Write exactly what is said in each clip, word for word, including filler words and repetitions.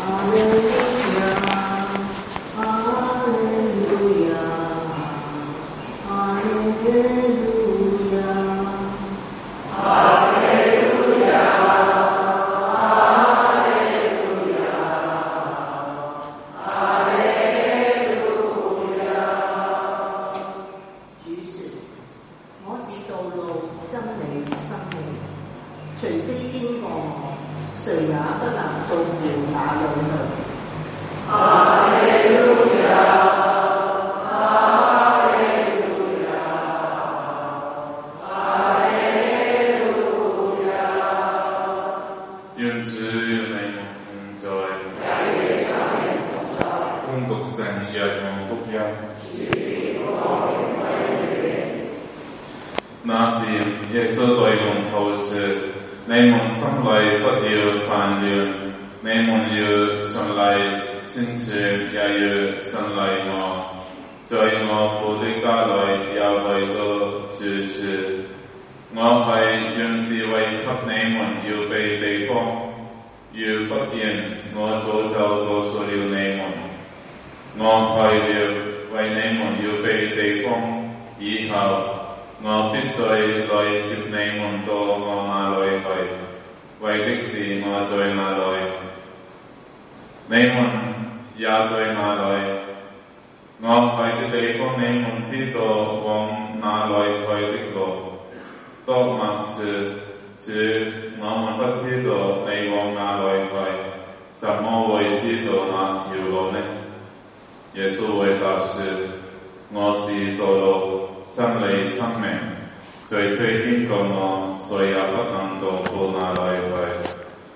那時耶穌對門徒說：你們心裏不要煩亂，你們要信賴天主，也要信賴我。在我父的家裏有許多住處，我係原是為給你們預備地方。如不然，我早就告訴了你們。我去了，為你們預備地方，以後我必再來接你們到我那裏去，為的是我在那裏，你們也在那裏。我去的地方，你們知道往哪裏去的路。多默說：主，我們不知道你往哪裏去，怎麼會知道那條路呢？耶穌回答說：我是道路、真理、生命，除非經過我，誰也不能到父那裏去。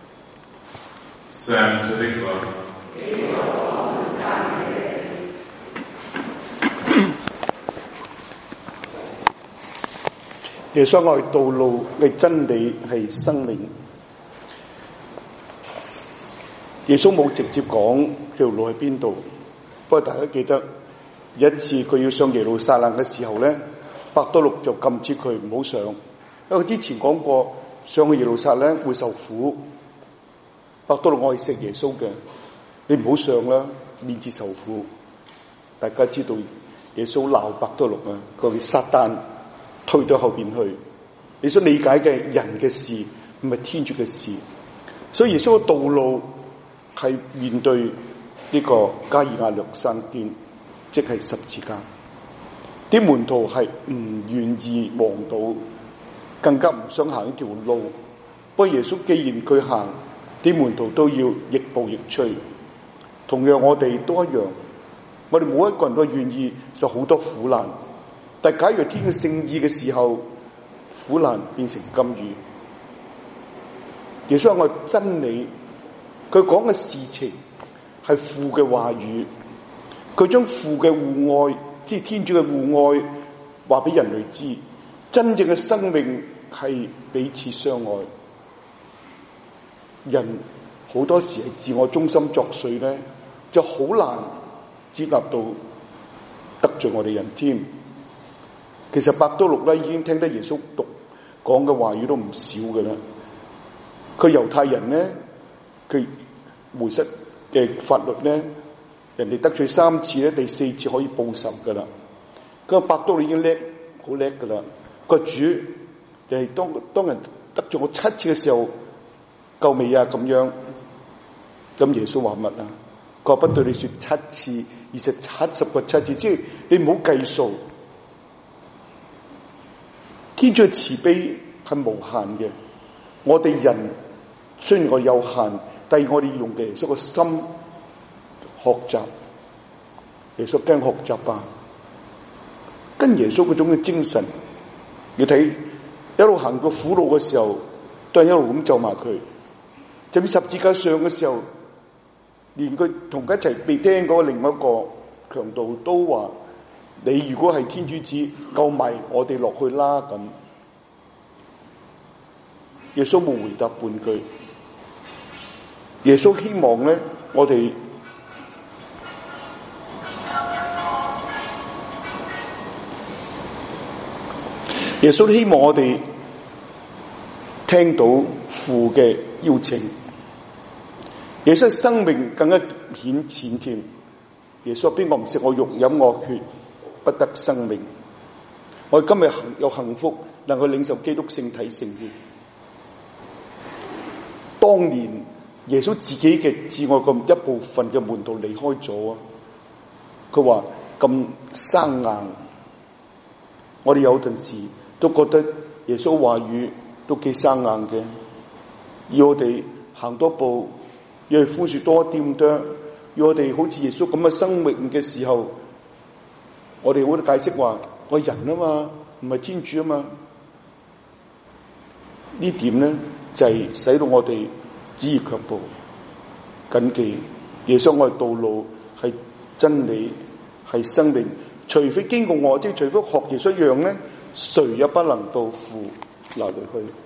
上主的話。 耶穌係道路，係真理，係生命。耶穌冇直接講條路喺邊度，不過大家記得有一次佢要上耶路撒冷嘅時候咧，伯多祿就禁止佢唔好上，因為之前講過上去耶路撒冷會受苦。伯多祿我係食耶穌嘅，你唔好上啦，免至受苦。大家知道耶穌鬧伯多祿啊，佢係撒旦推到後邊去。你所理解嘅人嘅事唔係天主嘅事，所以耶穌嘅道路係面對呢個加爾瓦略山端，即係十字架。啲門徒係唔願意望到，更加唔想行呢條路。不過耶穌既然佢行，啲門徒都要亦步亦趨。同樣我哋都一樣，我哋每一個人都願意受好多苦難。但假如天嘅聖意嘅時候，苦難變成甘雨。耶穌話我真理，佢講嘅事情係父嘅話語，佢將父嘅互愛，即係天主嘅互愛，話俾人類知。真正嘅生命係彼此相愛。人好多時係自我中心作祟咧，就好難接納到得罪我哋人添。其實伯多祿咧已經聽得耶穌讀講嘅話語都唔少嘅啦。佢猶太人咧，佢梅瑟嘅法律咧，人哋得罪三次咧，第四次可以報仇噶啦。咁伯多祿已經叻，好叻噶啦。個主誒當當人得罪我七次嘅時候，夠未啊？咁樣，咁耶穌話乜啊？佢話不對你說七次，而是七十個七次，即係你唔好計數。天主嘅慈悲係無限嘅，我哋人雖然我有限，但係我哋用嘅耶穌個心學習，耶穌驚學習吧，跟耶穌嗰種嘅精神，你睇一路行過苦路嘅時候，都係一路咁咒罵佢。就喺十字架上嘅時候，連佢同佢一齊被釘嗰個另外一個強盜都話：你如果係天主子，救埋我哋落去啦！咁耶穌冇回答半句。耶穌希望咧，我哋耶穌希望我哋聽到父嘅邀請。 耶穌嘅生命更加顯淺添。耶穌邊個唔食我肉飲我血不得生命？我哋今日有幸福能夠領受基督聖體聖血。當年耶穌自己嘅至愛嘅一部分嘅門徒離開咗啊，佢話咁生硬，我哋有陣時都覺得耶穌話語都幾生硬嘅，要我哋行多步，要佢寬恕多啲咁多，要我哋好似耶穌咁嘅生命嘅時候，我哋好多解釋話我人啊嘛，唔係天主啊嘛。呢點咧就係、是、使到我哋只宜卻步。謹記耶穌我哋道路係真理係生命，除非經過我，即係除非學耶穌一樣咧，誰也不能到父那裏去。